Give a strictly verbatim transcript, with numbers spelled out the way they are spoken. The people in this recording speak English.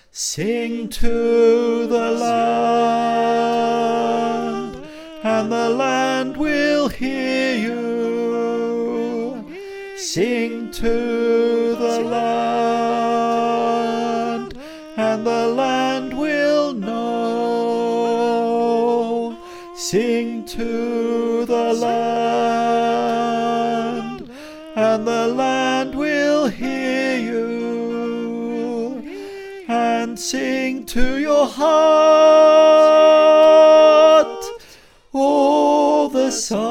Sing to the land, and the land will hear you. Sing to the land, and the land will know. Sing to the land, and the land will hear you. And sing to your heart, oh, the sun.